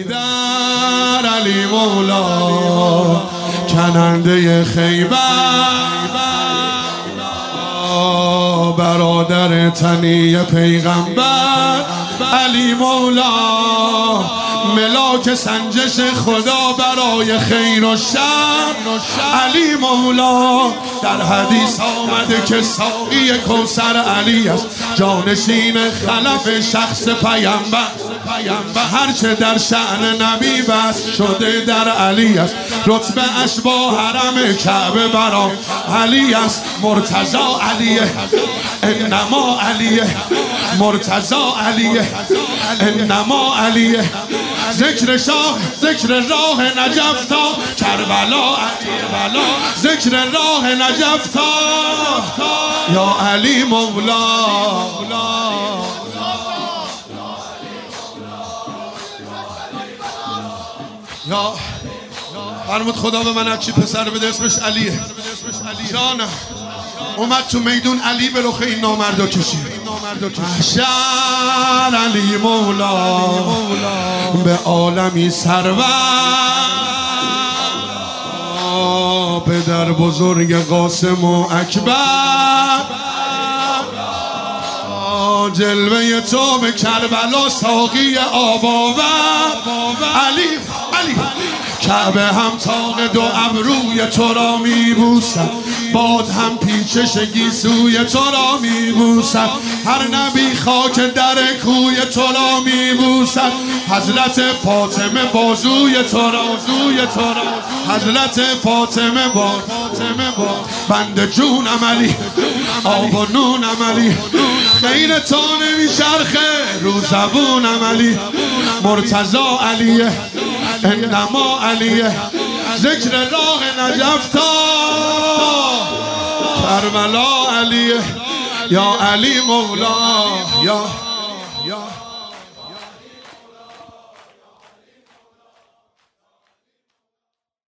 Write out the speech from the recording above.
حیدر علی مولا کننده خیبر برادر تنی پیغمبر علی مولا ملاک سنجش خدا برای خیر و شر علی مولا در حدیث آمده که ساقی کوثر علی است جانشین خلف شخص پیامبر هرچه در شأن نبی بس شده در علی است رتبه اش با حرم کعبه برا علی است مرتضی علیه انما علیه مرتضی علیه انما علیه ذکر شاه ذکر راه نجف تا کربلا ذکر راه نجف تا یا علی مولا یا فرمود خدا به من هرچی پسر بده اسمش علیه جانم اومد تو میدون علی به رخ این نامردا کشید محشر علی مولا به عالمی سرور پدر بزرگ قاسم و اکبر جلوه تو به کربلا ساقی آباور علی کعبه هم تاق دو ابروی تو را میبوسد باد هم پیچش گیسوی تو را میبوسد هر نبی خاک در کوی تو را میبوسد حضرت فاطمه بازوی تو را حضرت فاطمه با بند جونم علی آب و نونم علی خیر تا نمیچرخه رو زبونم علی مرتضی علیه انما علیه ذکر راه نجف تا کربلا علیه یا علی مولا یا